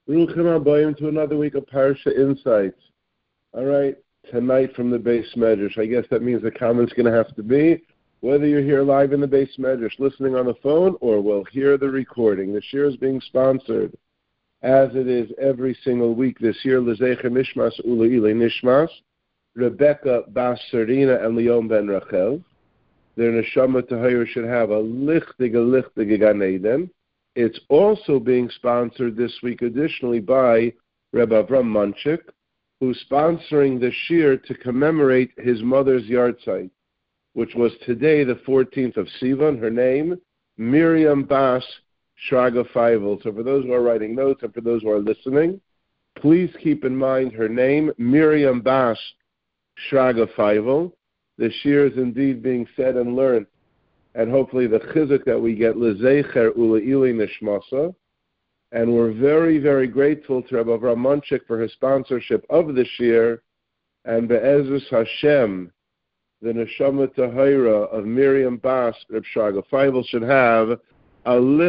Ruchim Abayim to another week of Parsha Insights. All right, tonight from the Beis Medrash. I guess that means the comment's going to have to be whether you're here live in the Beis Medrash, listening on the phone, or will hear the recording. The shir is being sponsored, as it is every single week this year, L'Zecher Nishmas U'Le'ilei Nishmas, Rebecca Bas Serina and Leon Ben Rachel. Their neshama tahira should have a lichtige Gan Eden. It's also being sponsored this week additionally by Rebbe Avram Munchik, who's sponsoring the shir to commemorate his mother's yahrzeit, which was today, the 14th of Sivan. Her name, Miriam Bas Shraga Feivel. So for those who are writing notes and for those who are listening, please keep in mind her name, Miriam Bas Shraga Feivel. The shir is indeed being said and learned, and hopefully the chizuk that we get, L'Zecher U'Le'ilei Nishmasa. And we're very, very grateful to Rabbi Avram Munchik for his sponsorship of the shir, and Be'ezus Hashem, the neshama tahira of Miriam Bas, Reb Shraga Feivel, should have a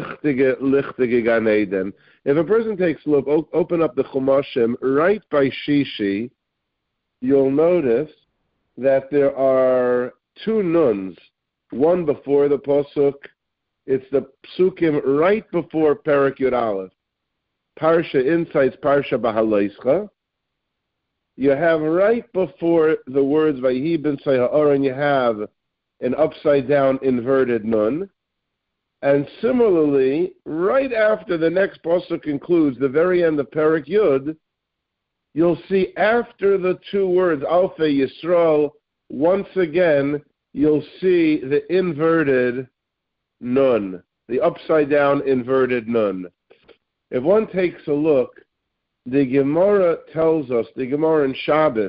lichtige Gan Eden. If a person takes a look, open up the Chumashim, right by Shishi, you'll notice that there are two nuns, one before the Pasuk. It's the Psukim right before Perek Yud Aleph. Parsha Insights, Parsha Bahalaischa. You have right before the words Vayhi ben Sayha'or, and you have an upside-down inverted nun. And similarly, right after the next Pasuk concludes, the very end of Perek Yud, you'll see after the two words, Alfei Yisrael, once again, you'll see the inverted nun, the upside-down inverted nun. If one takes a look, the Gemara tells us, the Gemara in Shabbos,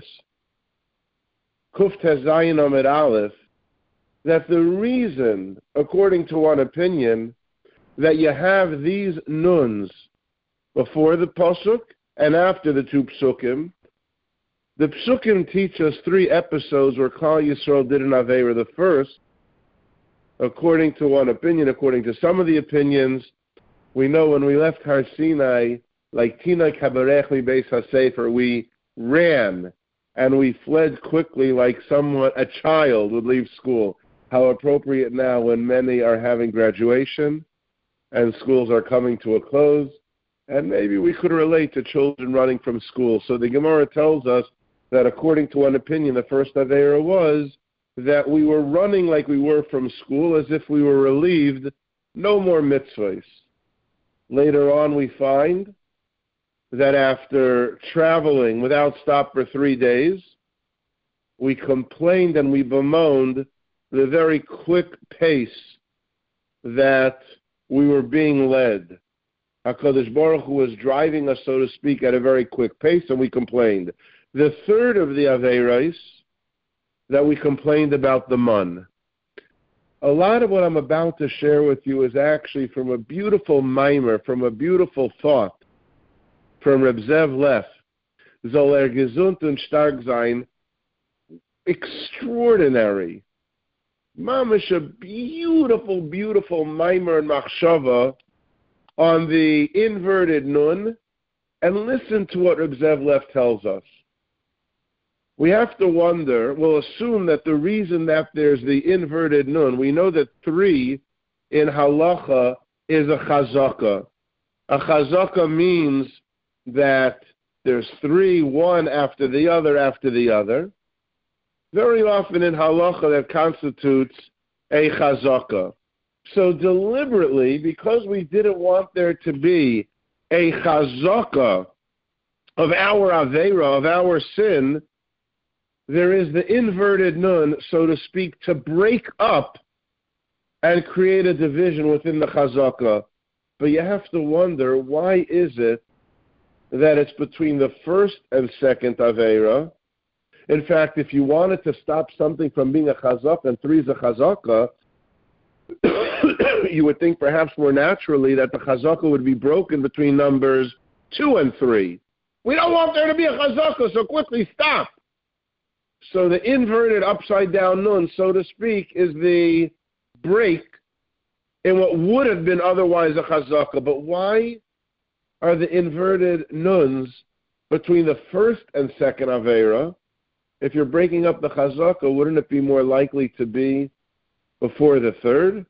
Kuf Tezayin Amid Aleph, that the reason, according to one opinion, that you have these nuns before the Pasuk and after the two Psukim, the Psukim teach us three episodes where Klal Yisrael did an Aveira. The first, according to one opinion, according to some of the opinions, we know when we left Har Sinai, like Tina Kabarech Mi Beis HaSefer, we ran and we fled quickly like somewhat a child would leave school. How appropriate now when many are having graduation and schools are coming to a close. And maybe we could relate to children running from school. So the Gemara tells us that according to one opinion, the first Aveira was that we were running like we were from school, as if we were relieved, no more mitzvahs. Later on we find that after traveling without stop for 3 days, we complained and we bemoaned the very quick pace that we were being led. HaKadosh Baruch Hu was driving us, so to speak, at a very quick pace, and we complained. The third of the Aveiros that we complained about the mun. A lot of what I'm about to share with you is actually from a beautiful mimer, from a beautiful thought, from Reb Zev Leff. Soll gesund und stark sein. Extraordinary. Mamish, a beautiful, beautiful mimer and machshava on the inverted nun, and listen to what Reb Zev Leff tells us. We have to wonder, we'll assume that the reason that there's the inverted nun, we know that 3 in halacha is a chazaka. A chazaka means that there's 3, one after the other. Very often in halacha that constitutes a chazaka. So deliberately, because we didn't want there to be a chazaka of our aveira, of our sin, there is the inverted nun, so to speak, to break up and create a division within the chazaka. But you have to wonder, why is it that it's between the first and second aveira? In fact, if you wanted to stop something from being a chazaka and 3 is a chazaka, you would think perhaps more naturally that the chazaka would be broken between numbers 2 and 3. We don't want there to be a chazaka, so quickly stop. So the inverted upside down nun, so to speak, is the break in what would have been otherwise a chazaka. But why are the inverted nuns between the first and second Aveira? If you're breaking up the Chazaka, wouldn't it be more likely to be before the third?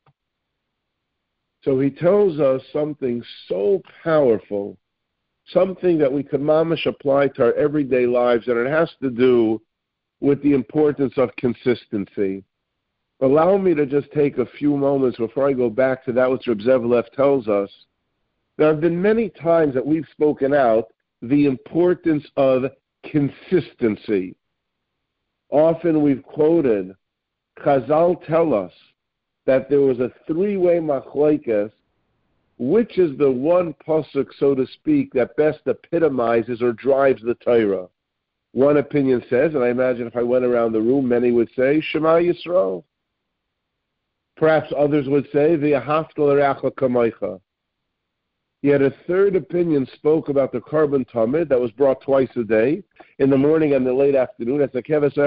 So he tells us something so powerful, something that we could mamash apply to our everyday lives, and it has to do with the importance of consistency. Allow me to just take a few moments before I go back to that which Reb Zevlev tells us. There have been many times that we've spoken out the importance of consistency. Often we've quoted, Chazal tell us that there was a three-way machlokes, which is the one pasuk, so to speak, that best epitomizes or drives the Torah. One opinion says, and I imagine if I went around the room, many would say, Shema Yisrael. Perhaps others would say, V'ahavta l'reacha kamocha. Yet a third opinion spoke about the carbon tamid that was brought twice a day, in the morning and the late afternoon, and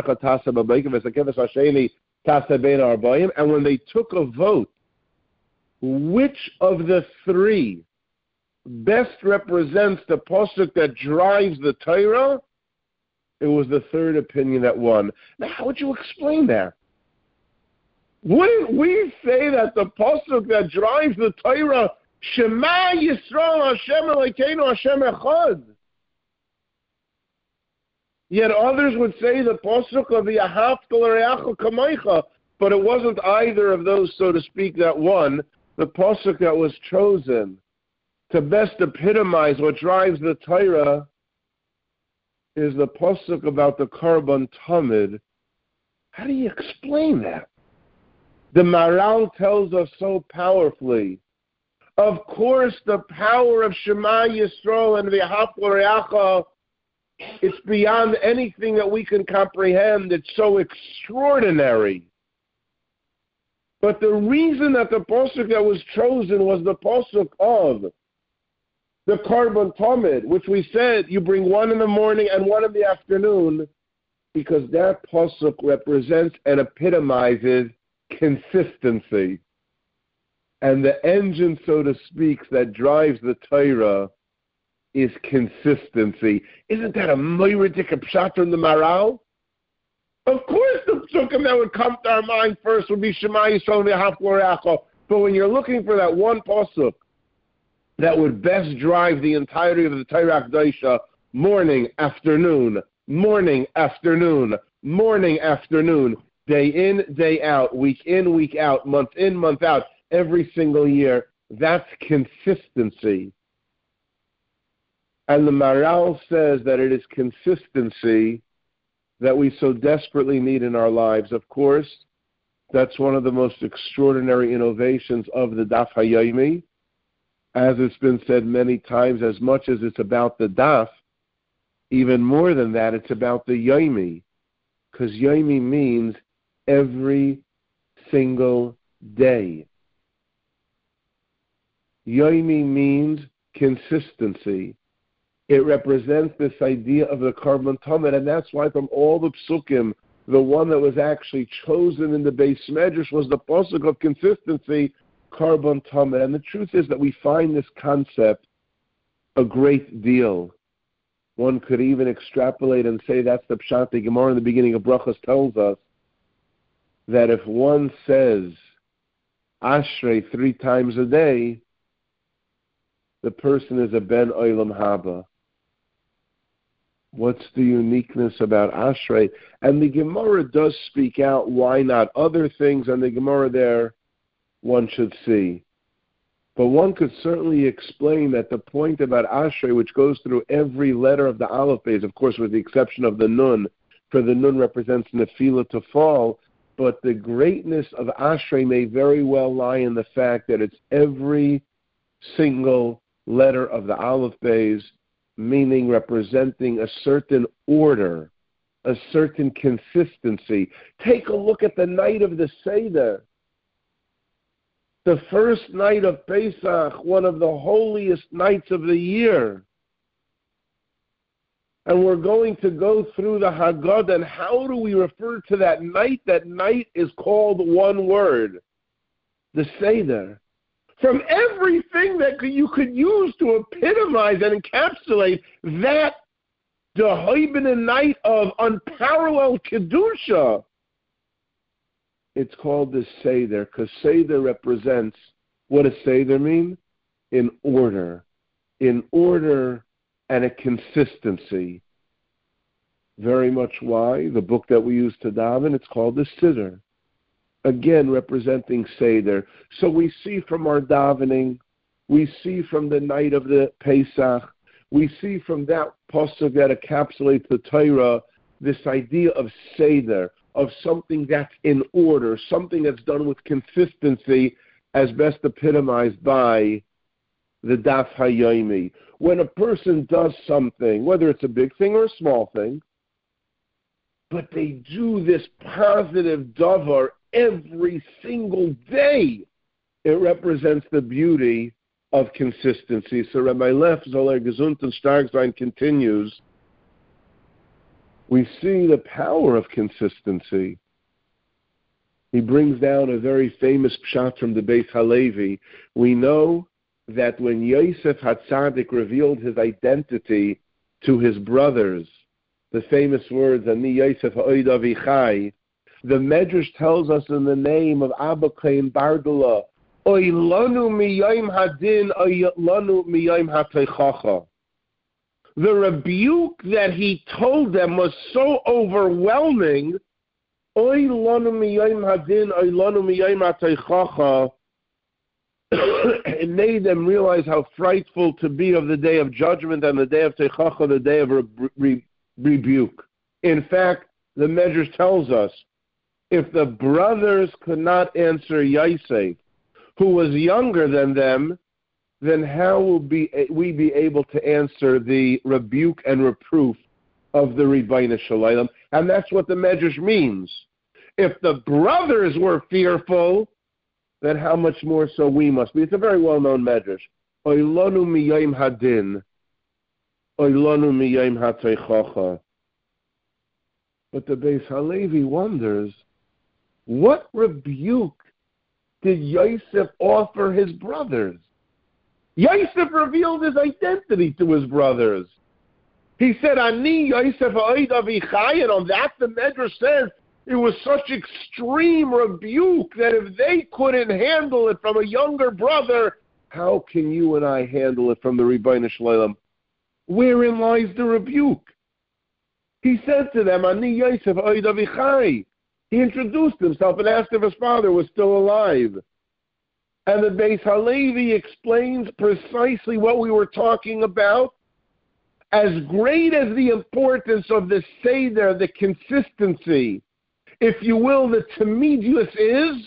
when they took a vote, which of the three best represents the pasuk that drives the Torah, it was the third opinion that won. Now, how would you explain that? Wouldn't we say that the pasuk that drives the Torah, Shema Yisrael Hashem Elokeinu Hashem Echad? Yet others would say the pasuk of the V'ahavta l'reacha kamocha, but it wasn't either of those, so to speak, that won. The pasuk that was chosen to best epitomize what drives the Torah is the pasuk about the carbon tamid. How do you explain that? The Maral tells us so powerfully. Of course, the power of Shema Yisrael and V'ahavta l'reacha, it's beyond anything that we can comprehend. It's so extraordinary. But the reason that the pasuk that was chosen was the pasuk of the carbon tamid, which we said you bring one in the morning and one in the afternoon, because that pasuk represents and epitomizes consistency. And the engine, so to speak, that drives the Torah is consistency. Isn't that a moiridik pshat in the Maral? Of course, the psukim that would come to our mind first would be Shema Yisrael V'ahavta l'reacha. But when you're looking for that one pasuk that would best drive the entirety of the Torah Kedosha, morning, afternoon, morning, afternoon, morning, afternoon, day in, day out, week in, week out, month in, month out, every single year, that's consistency. And the Maral says that it is consistency that we so desperately need in our lives. Of course, that's one of the most extraordinary innovations of the Daf HaYomi. As it's been said many times, as much as it's about the Daf, even more than that, it's about the Yomi. Because Yomi means every single day. Yomi means consistency. It represents this idea of the carbon tamid, and that's why from all the psukim, the one that was actually chosen in the Beis Medrash was the pasuk of consistency, carbon tamid. And the truth is that we find this concept a great deal. One could even extrapolate and say that's the pshat. The Gemara in the beginning of Brachos tells us that if one says Ashrei 3 times a day, the person is a ben olam haba. What's the uniqueness about Ashrei? And the Gemara does speak out why not other things, and the Gemara there one should see. But one could certainly explain that the point about Ashrei, which goes through every letter of the Aleph Beis, of course with the exception of the Nun, for the Nun represents Nefilah, to fall, but the greatness of Ashrei may very well lie in the fact that it's every single letter of the Aleph Beis, meaning representing a certain order, a certain consistency. Take a look at the night of the Seder. The first night of Pesach, one of the holiest nights of the year. And we're going to go through the Haggadah, and how do we refer to that night? That night is called one word, the Seder. from everything that you could use to epitomize and encapsulate that Dehoibin night of unparalleled Kedusha. It's called the Seder, because Seder represents, what does Seder mean? In order and a consistency. Very much why the book that we use to daven, it's called the Siddur. Again, representing Seder. So we see from our davening, we see from the night of the Pesach, we see from that pasuk that encapsulates the Torah, this idea of Seder, of something that's in order, something that's done with consistency, as best epitomized by the Daf Hayomi. When a person does something, whether it's a big thing or a small thing, but they do this positive davar every single day, it represents the beauty of consistency. So Rabbi Leff Zoller Gesund und Stark Sein continues, we see the power of consistency. He brings down a very famous pshat from the Beis Halevi. We know that when Yosef HaTzadik revealed his identity to his brothers, the famous words, Ani Yosef ha'oid avichai, the Medrash tells us in the name of Abba Chaim Bardula, Oy lanu miyayim hadin, oy lanu miyayim hateichacha. The rebuke that he told them was so overwhelming, Oy lanu miyayim hadin, oy lanu miyayim hateichacha, it made them realize how frightful to be of the day of judgment and the day of Teichacha, the day of rebuke. In fact, the Medrash tells us, if the brothers could not answer Yosef, who was younger than them, then how will we be able to answer the rebuke and reproof of the Ribbono Shel Olam? And that's what the Medrash means. If the brothers were fearful, then how much more so we must be. It's a very well-known Medrash. Oy lanu miyayim hadin, oy lanu miyayim hateichacha. But the Beis Halevi wonders, what rebuke did Yosef offer his brothers? Yosef revealed his identity to his brothers. He said, Ani Yosef ha'oid avichai, and on that the Medrash says, it was such extreme rebuke that if they couldn't handle it from a younger brother, how can you and I handle it from the Ribbono Shel Olam? Wherein lies the rebuke? He said to them, Ani Yosef ha'oid avichai. He introduced himself and asked if his father was still alive. And the Beis Halevi explains precisely what we were talking about. As great as the importance of the Seder, the consistency, if you will, the Tamidus is,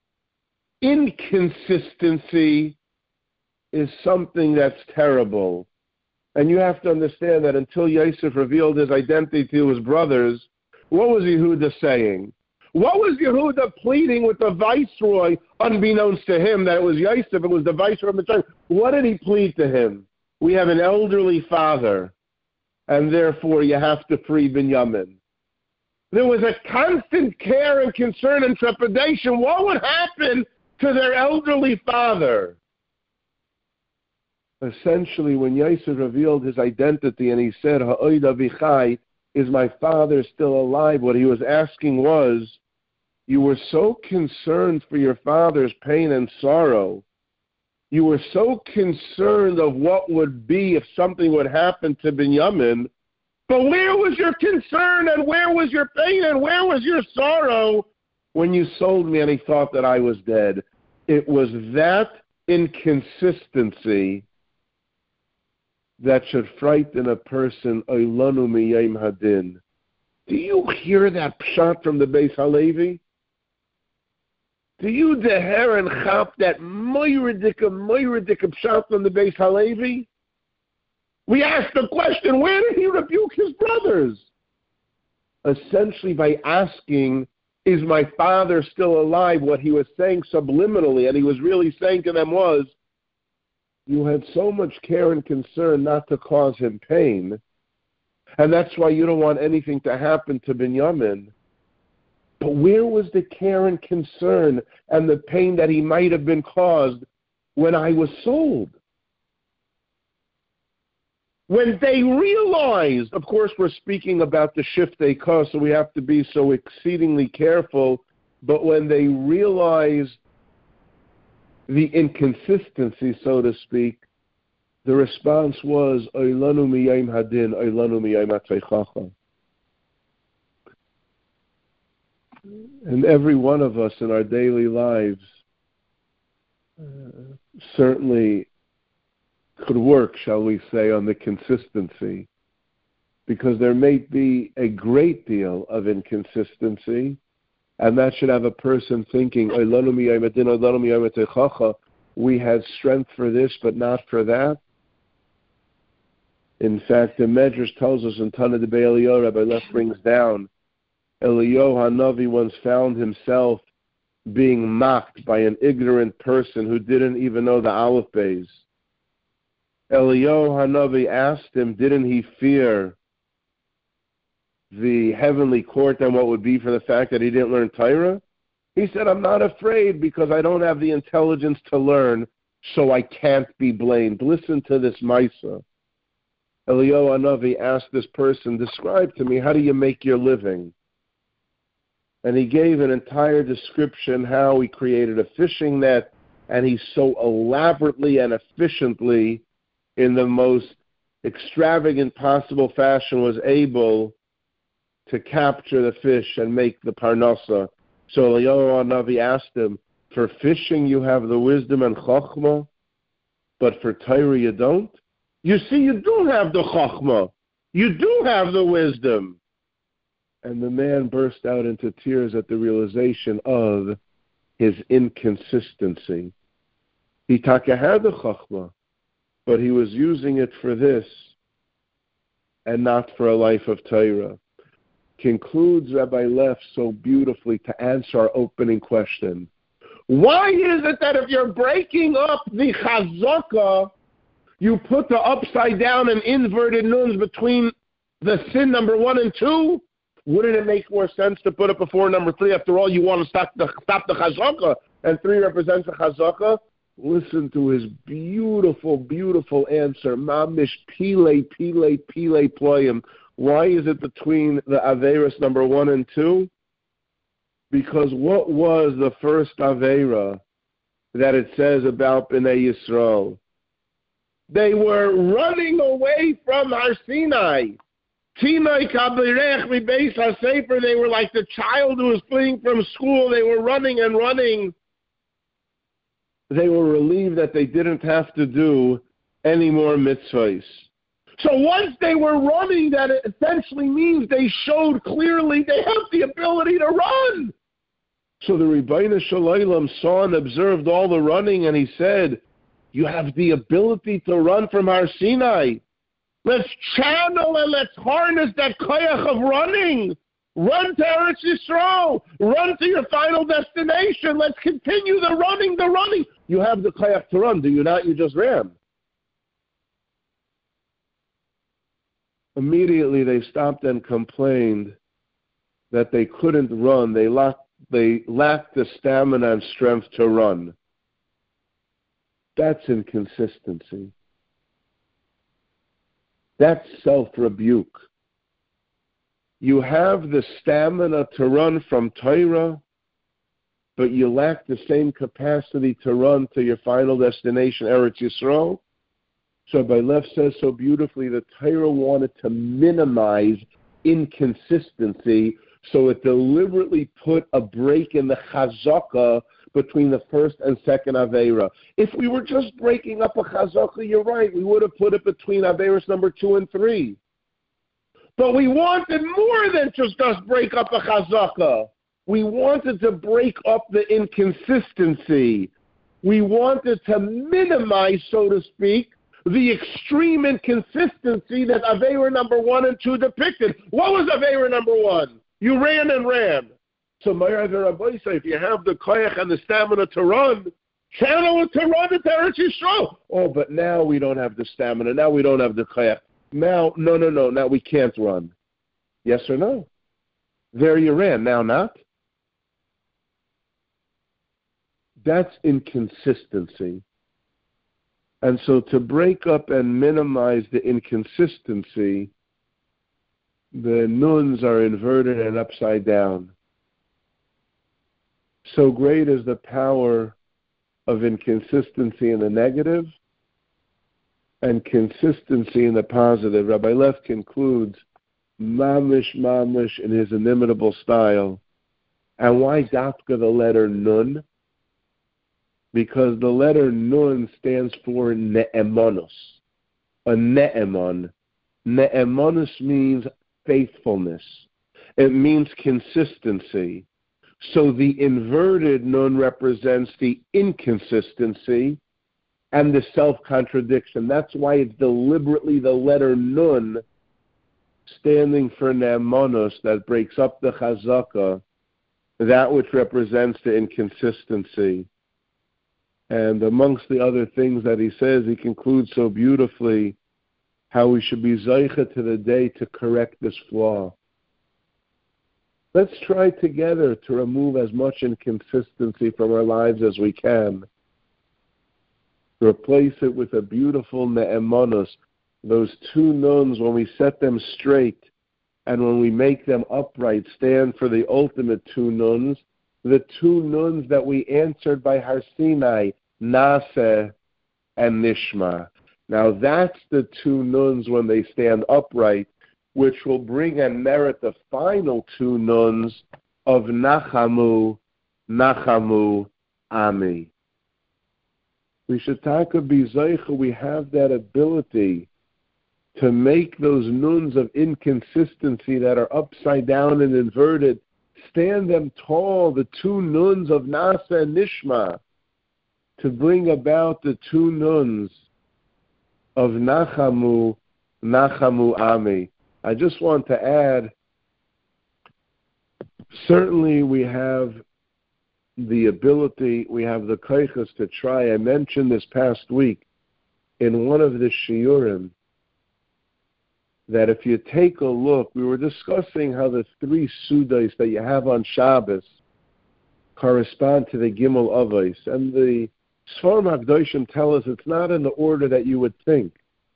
inconsistency is something that's terrible. And you have to understand that until Yosef revealed his identity to his brothers, what was Yehuda saying? What was Yehuda pleading with the viceroy, unbeknownst to him that it was Yosef, it was the viceroy of Mitzrayim? What did he plead to him? We have an elderly father, and therefore you have to free Binyamin. There was a constant care and concern and trepidation. What would happen to their elderly father? Essentially, when Yosef revealed his identity and he said, Ha'oid avichai, is my father still alive? What he was asking was, you were so concerned for your father's pain and sorrow. You were so concerned of what would be if something would happen to Binyamin. But where was your concern and where was your pain and where was your sorrow when you sold me and he thought that I was dead? It was that inconsistency that should frighten a person. Oilanu miyayim hadin. Do you hear that pshat from the Beis Halevi? Do you deher and chap that moiridika pshat from the Beis Halevi? We ask the question, where did he rebuke his brothers? Essentially by asking, is my father still alive? What he was saying subliminally, and he was really saying to them was, you had so much care and concern not to cause him pain, and that's why you don't want anything to happen to Binyamin. But where was the care and concern and the pain that he might have been caused when I was sold. When they realized, of course we're speaking about the shiftei kos, so we have to be so exceedingly careful, but when they realized the inconsistency, so to speak, the response was, Oilanu miyayim hadin, Oilanu miyayim ateichacha. And every one of us in our daily lives certainly could work, shall we say, on the consistency, because there may be a great deal of inconsistency, and that should have a person thinking, we had strength for this, but not for that. In fact, the Medrash tells us in Tana de Be'eliyahu, Rabbi Leff brings down, Eliyahu Hanavi once found himself being mocked by an ignorant person who didn't even know the Aleph Beis. Eliyahu Hanavi asked him, didn't he fear the heavenly court and what would be for the fact that he didn't learn Torah? He said, I'm not afraid because I don't have the intelligence to learn, so I can't be blamed. Listen to this Maisa. Eliyahu Hanavi asked this person, describe to me, how do you make your living? And he gave an entire description how he created a fishing net, and he so elaborately and efficiently, in the most extravagant possible fashion, was able to capture the fish and make the parnasa. So Eliyahu Hanavi asked him, for fishing you have the wisdom and chokhmah, but for Torah you don't? You see, you do have the chokhmah. You do have the wisdom. And the man burst out into tears at the realization of his inconsistency. He had the chokhmah, but he was using it for this and not for a life of Torah. Concludes Rabbi Leff so beautifully to answer our opening question. Why is it that if you're breaking up the chazakah, you put the upside down and inverted nuns between the sin number 1 and 2? Wouldn't it make more sense to put it before number 3? After all, you want to stop the chazakah, and 3 represents the chazakah. Listen to his beautiful, beautiful answer. Mamish pile ployim. Why is it between the Averis number 1 and 2? Because what was the first Avera that it says about Bnei Yisrael? They were running away from Har Sinai. Tinai kabirech mibeis hasefer. They were like the child who was fleeing from school. They were running and running. They were relieved that they didn't have to do any more mitzvahs. So once they were running, that essentially means they showed clearly they have the ability to run. So the Rebbeinu Shalom saw and observed all the running, and he said, you have the ability to run from Har Sinai. Let's channel and let's harness that koyach of running. Run to Eretz Yisrael. Run to your final destination. Let's continue the running. You have the koyach to run, do you not? You just ran. Immediately they stopped and complained that they couldn't run. They lacked the stamina and strength to run. That's inconsistency. That's self-rebuke. You have the stamina to run from Torah, but you lack the same capacity to run to your final destination, Eretz Yisrael. So Rabbi Leff says so beautifully that Torah wanted to minimize inconsistency, so it deliberately put a break in the chazakah between the first and second Aveira. If we were just breaking up a chazakah, you're right, we would have put it between Aveiros number 2 and 3. But we wanted more than just break up a chazakah. We wanted to break up the inconsistency. We wanted to minimize, so to speak, the extreme inconsistency that Aveira number 1 and 2 depicted. What was Aveira number 1? You ran and ran. So, if you have the koyach and the stamina to run, channel it to run at Eretz Yisrael. Oh, but now we don't have the stamina. Now we don't have the koyach. Now, no. Now we can't run. Yes or no? There you ran. Now not. That's inconsistency. And so to break up and minimize the inconsistency, the nuns are inverted and upside down. So great is the power of inconsistency in the negative and consistency in the positive. Rabbi Lev concludes, mamish in his inimitable style. And why dafka the letter nun? Because the letter nun stands for ne'emonos, a ne'emon. Ne'emonos means faithfulness. It means consistency. So the inverted nun represents the inconsistency and the self-contradiction. That's why it's deliberately the letter nun standing for ne'emonos that breaks up the chazaka, that which represents the inconsistency. And amongst the other things that he says, he concludes so beautifully how we should be zeicha to the day to correct this flaw. Let's try together to remove as much inconsistency from our lives as we can. Replace it with a beautiful ne'emonos, those two nuns, when we set them straight and when we make them upright, stand for the ultimate two nuns, the two nuns that we answered by Har Sinai, Naseh and Nishma. Now that's the two nuns when they stand upright, which will bring and merit the final two nuns of Nachamu, Ami. We should talk of Bizaycha. We have that ability to make those nuns of inconsistency that are upside down and inverted, stand them tall, the two nuns of Nasa and Nishma, to bring about the two nuns of Nachamu, Ami. I just want to add, certainly we have the ability, we have the koiches to try. I mentioned this past week in one of the shiurim that if you take a look, we were discussing how the three sudas that you have on Shabbos correspond to the Gimel Avos, and the Sfarim HaKadoshim tell us it's not in the order that you would think.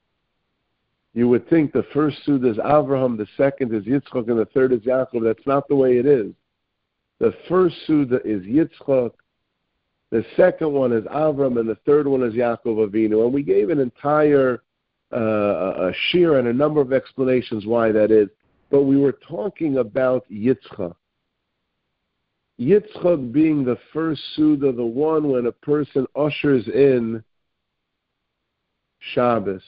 You would think the first Suda is Avraham, the second is Yitzchak, and the third is Yaakov. That's not the way it is. The first Suda is Yitzchak, the second one is Avraham, and the third one is Yaakov Avinu. And we gave an entire a shir and a number of explanations why that is. But we were talking about Yitzchak. Yitzchak being the first Suda, the one when a person ushers in Shabbos.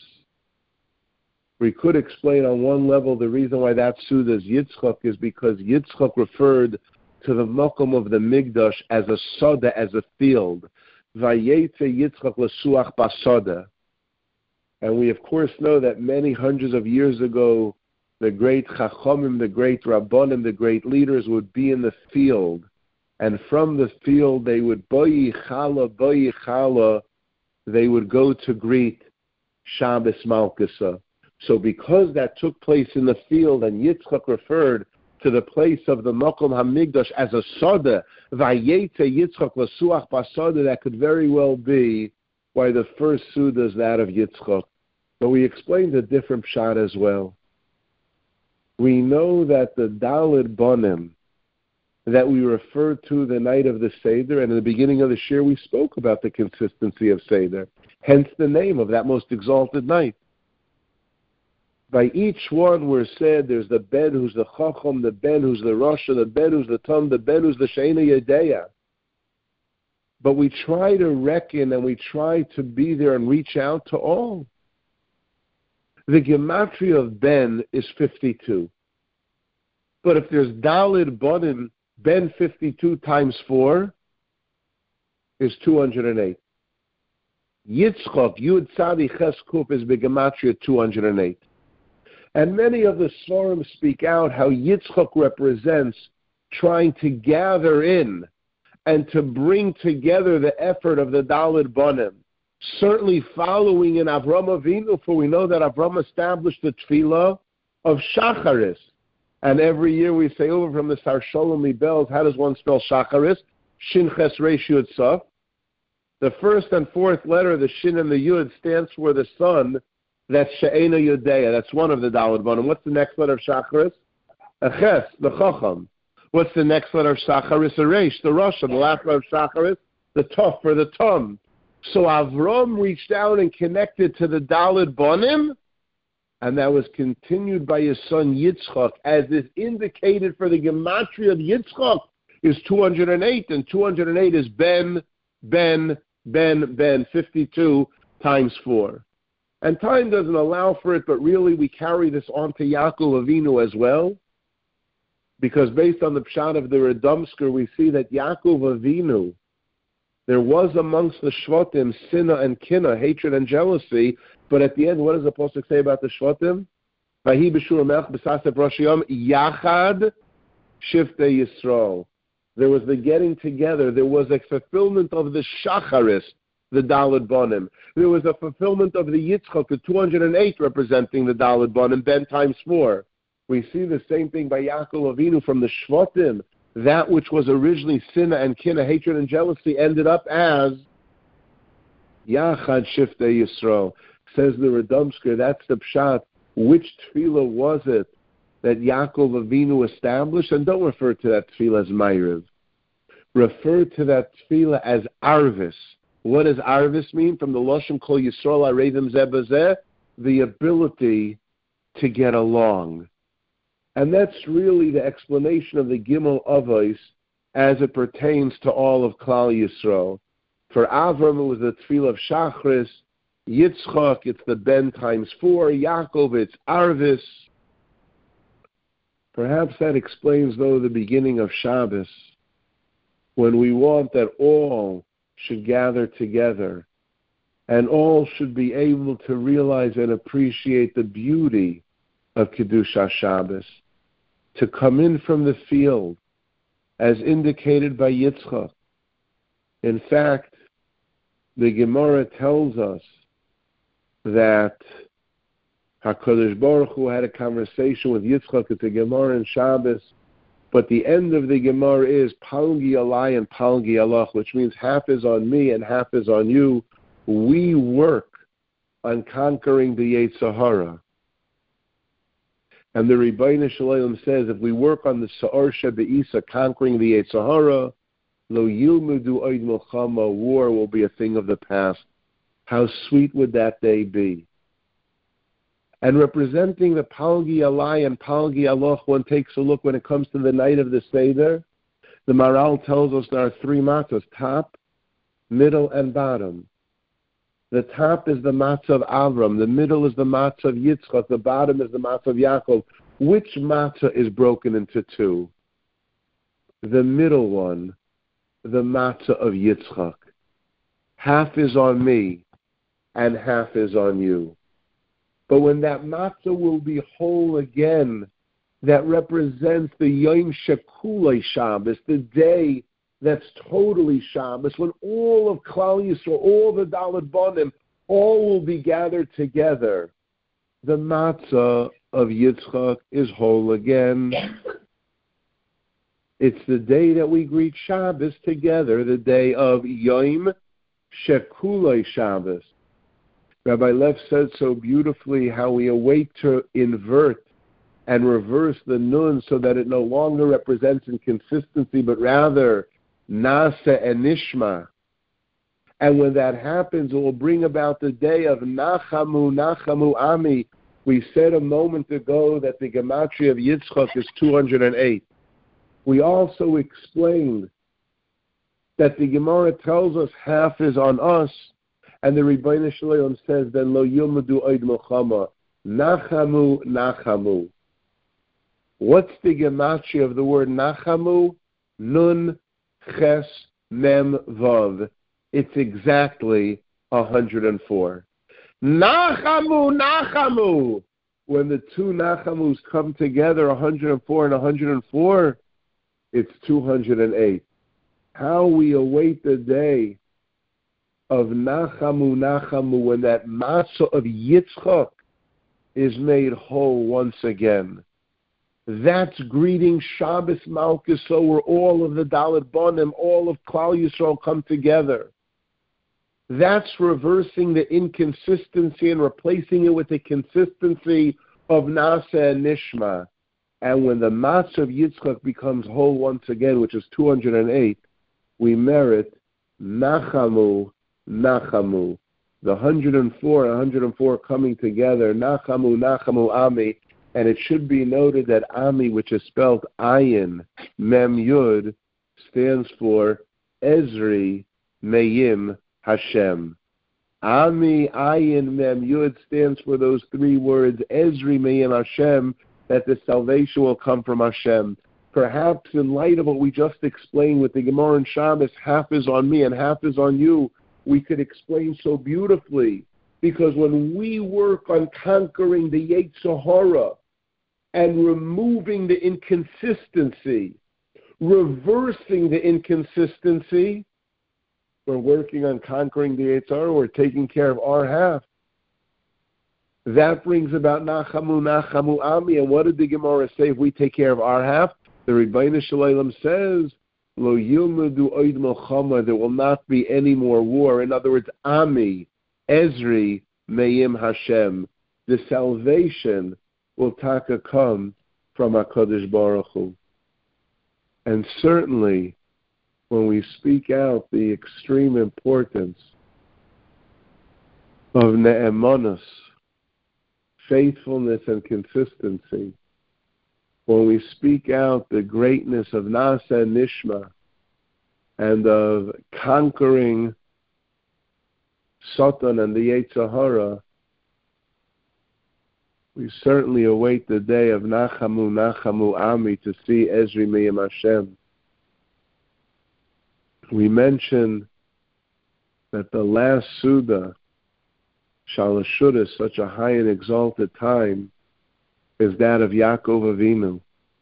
We could explain on one level the reason why that Suda is Yitzchak is because Yitzchak referred to the makom of the Migdash as a soda, as a field. Vayetze Yitzchak lesuach basoda. And we, of course, know that many hundreds of years ago, the great Chachamim, the great Rabbanim, the great leaders would be in the field. And from the field, they would, Boyi Chala, they would go to greet Shabbos Malkusa. So because that took place in the field, and Yitzchak referred to the place of the Makom HaMigdash as a soda, Vayetze Yitzchak lesuach basoda, that could very well be why the first Suda is that of Yitzchak. But we explained a different pshat as well. We know that the Daled Bonim that we referred to the night of the Seder, and in the beginning of the shir we spoke about the consistency of Seder, hence the name of that most exalted night. By each one we're said there's the Ben who's the Chacham, the Ben who's the Rasha, the Ben who's the Tam, the Ben who's the Sheina Yedeya. But we try to reckon and we try to be there and reach out to all. The gematria of Ben is 52. But if there's Daled Bonim, Ben 52 times 4 is 208. Yitzchak, Yud Tzadi Ches Kuf is begematria 208. And many of the Svarim speak out how Yitzchak represents trying to gather in and to bring together the effort of the Daled Bonim. Certainly following in Avram Avinu, for we know that Avram established the tefillah of Shacharis. And every year we say over from the Sar Shalom Bells, how does one spell Shacharis? Shin Ches Resh Yud Saf. The first and fourth letter of the Shin and the Yud stands for the sun. That's She'ena Yudea. That's one of the Daled Bonim. What's the next letter of Shacharis? A Ches, the Chacham. What's the next letter of Shacharis? A Reish, the Rosh. The last letter of Shacharis, the Tov, for the Tum. So Avram reached out and connected to the Daled Bonim, and that was continued by his son Yitzchak, as is indicated for the Gematria of Yitzchak is 208, and 208 is Ben, 52 times 4. And time doesn't allow for it, but really we carry this on to Yaakov Avinu as well, because based on the Pshat of the Radomsker, we see that Yaakov Avinu, there was amongst the Shvatim Sinna and Kinna, hatred and jealousy, but at the end, what does the Pasuk say about the Shvatim? Vahi b'shur melech b'saseh rosh yom yachad shiftei Yisrael. There was the getting together. There was a fulfillment of the Shacharis, the Daled Bonim. There was a fulfillment of the Yitzchak, the 208 representing the Daled Bonim, Ben times 4. We see the same thing by Yaakov Avinu from the Shvatim. That which was originally Sinna and Kinna, hatred and jealousy, ended up as Yachad Shiftei Yisrael. Says the Radomsker, that's the Pshat. Which tefillah was it that Yaakov Avinu established? And don't refer to that tefillah as Ma'ariv. Refer to that tefillah as Arvis. What does Arvis mean? From the Lashon Kol Yisrael Arevim Zeh B'Zeh, the ability to get along. And that's really the explanation of the Gimel Avos as it pertains to all of Klal Yisrael. For Avram, it was the tefillah of Shachris. Yitzchak, it's the Ben times 4. Yaakov, it's Arvis. Perhaps that explains, though, the beginning of Shabbos, when we want that all should gather together and all should be able to realize and appreciate the beauty of Kedusha Shabbos, to come in from the field as indicated by Yitzchak. In fact, the Gemara tells us that HaKadosh Baruch Hu had a conversation with Yitzchak at the Gemara in Shabbos, but the end of the Gemara is Palgi Alai and Palgi Allah, which means half is on me and half is on you. We work on conquering the Yetzer Hara. And the Rebbeinu Shalom says, if we work on the Sa'ar Shebe'isa, conquering the Yetzer Hara, Lo Yilmudu Oid Milchama, war will be a thing of the past. How sweet would that day be? And representing the Palgi Alai and Palgi Allah, one takes a look when it comes to the night of the Seder. The Maral tells us there are 3 matzahs, top, middle, and bottom. The top is the matzah of Avram, the middle is the matzah of Yitzchak, the bottom is the matzah of Yaakov. Which matzah is broken into 2? The middle one, the matzah of Yitzchak. Half is on me, and half is on you. But when that matzah will be whole again, that represents the Yom Shekulei Shabbos, the day that's totally Shabbos, when all of Klal Yisrael, all the Daled Bonim, all will be gathered together. The matzah of Yitzchak is whole again. It's the day that we greet Shabbos together, the day of Yom Shekulei Shabbos. Rabbi Lev said so beautifully how we await to invert and reverse the nun so that it no longer represents inconsistency, but rather Nasa and Nishma. And when that happens, it will bring about the day of Nachamu, Nachamu Ami. We said a moment ago that the Gematria of Yitzchak is 208. We also explained that the Gemara tells us half is on us, and the Rebbeinu Shalom says, then Lo Yilmudu Oid Milchama, Nachamu, Nachamu. What's the Gematria of the word Nachamu? Nun, Ches, Mem, Vav. It's exactly 104. Nachamu, Nachamu. When the 2 Nachamus come together, 104 and 104, it's 208. How we await the day of Nachamu, Nachamu, when that matzah of Yitzchak is made whole once again. That's greeting Shabbos Malchus, so where all of the Daled Bonim, all of Klal Yisrael come together. That's reversing the inconsistency and replacing it with the consistency of Nasa and Nishma. And when the Matzah of Yitzchak becomes whole once again, which is 208, we merit Nachamu, Nachamu. The 104 and 104 coming together, Nachamu, Nachamu, Ami. And it should be noted that Ami, which is spelled Ayin, Mem Yud, stands for Ezri Meyim Hashem. Ami, Ayin, Mem Yud stands for those three words, Ezri Meyim Hashem, that the salvation will come from Hashem. Perhaps in light of what we just explained with the Gemara and Shabbos, half is on me and half is on you, we could explain so beautifully. Because when we work on conquering the Yetzer Hara and removing the inconsistency, reversing the inconsistency, we're working on conquering the Yetzer Hara, we're taking care of our half. That brings about Nachamu, Nachamu, Ami. And what did the Gemara say if we take care of our half? The Rebbeinu Shalom says, Lo yilmadu oid milchama, there will not be any more war. In other words, Ami, Ezri, Meyim Hashem. The salvation will taka come from HaKadosh Baruch Hu. And certainly, when we speak out the extreme importance of ne'emanus, faithfulness and consistency, when we speak out the greatness of Nasa and Nishma and of conquering Satan and the Yetzer Hara, we certainly await the day of Nachamu, Nachamu, Ami to see Ezri Meyim Hashem. We mentioned that the last Suda, Shalashut, is such a high and exalted time, is that of Yaakov Avinu.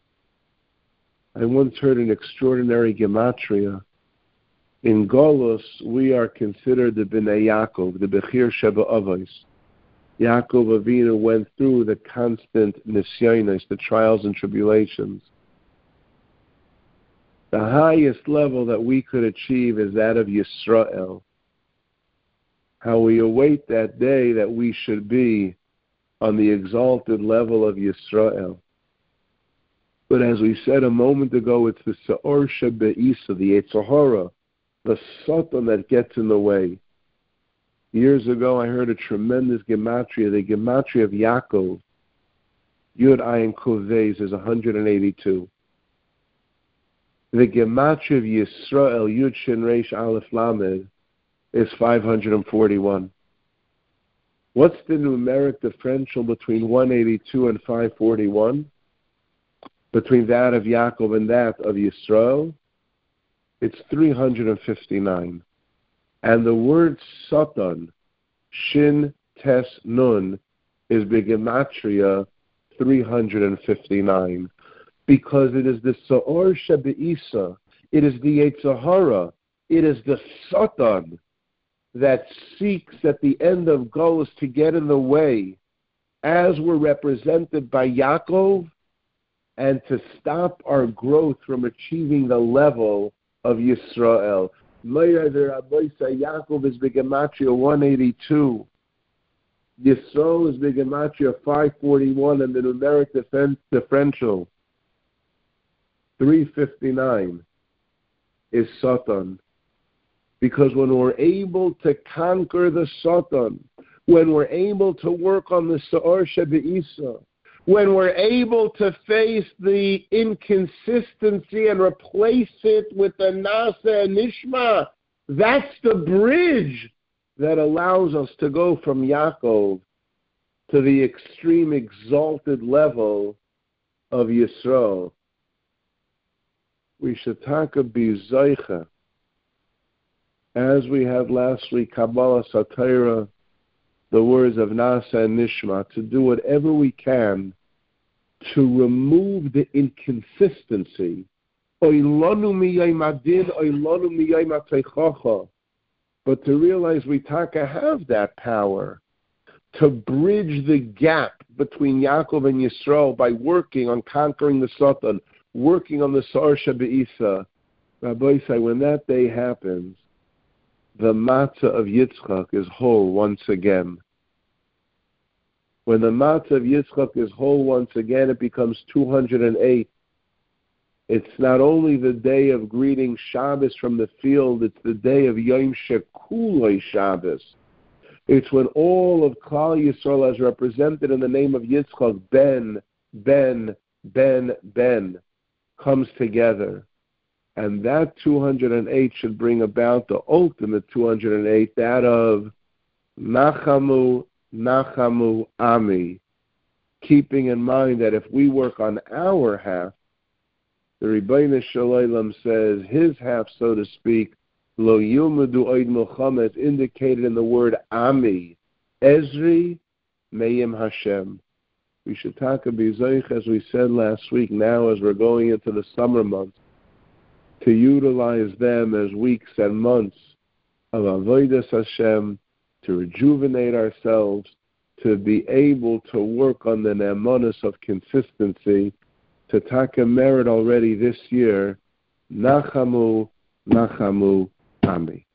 I once heard an extraordinary gematria. In Golus, we are considered the Bnei Yaakov, the Bechir Sheba Avos. Yaakov Avinu went through the constant nisyonos, the trials and tribulations. The highest level that we could achieve is that of Yisrael. How we await that day that we should be on the exalted level of Yisrael. But as we said a moment ago, it's the Se'or Shebe'isa, the Yetzer Hara, the Satan that gets in the way. Years ago, I heard a tremendous gematria. The gematria of Yaakov, Yud Ayin Kuf Vez, is 182. The gematria of Yisrael, Yud Shin Reish Aleph Lamed, is 541. What's the numeric differential between 182 and 541? Between that of Yaakov and that of Yisrael? It's 359. And the word Satan, Shin Tes Nun, is Begematria 359. Because it is the Se'or Shebe'isa, it is the Yetzer Hara, it is the Satan that seeks at the end of Golus to get in the way, as we're represented by Yaakov, and to stop our growth from achieving the level of Yisrael. Yaakov is Begematria 182. Yisrael is Begematria 541, and the numeric differential 359 is Satan. Because when we're able to conquer the Satan, when we're able to work on the Se'or Shebe'isa, when we're able to face the inconsistency and replace it with the Nasa and Nishma, that's the bridge that allows us to go from Yaakov to the extreme exalted level of Yisrael. We should talk of Bizaycha. As we had last week, Kabbalah Satira, the words of Nasa and Nishma, to do whatever we can to remove the inconsistency. But to realize we taka have that power to bridge the gap between Yaakov and Yisrael by working on conquering the Satan, working on the Se'or Shebe'isa. Rabbi say, when that day happens, the matzah of Yitzchak is whole once again. When the matzah of Yitzchak is whole once again, it becomes 208. It's not only the day of greeting Shabbos from the field, it's the day of Yom Shekuloi Shabbos. It's when all of Klal Yisrael, as represented in the name of Yitzchak, Ben, Ben, Ben, Ben, comes together. And that 208 should bring about the ultimate 208, that of Nachamu, Nachamu, Ami, keeping in mind that if we work on our half, the Rebbeinu Shalom says his half, so to speak, Lo Yilmadu Oid Milchama, is indicated in the word Ami, Ezri, Me'im Hashem. We should talk about Zoich, as we said last week, now as we're going into the summer months, to utilize them as weeks and months of Avodas Hashem, to rejuvenate ourselves, to be able to work on the ne'emonos of consistency, to taka merit already this year, Nachamu, Nachamu, Ami.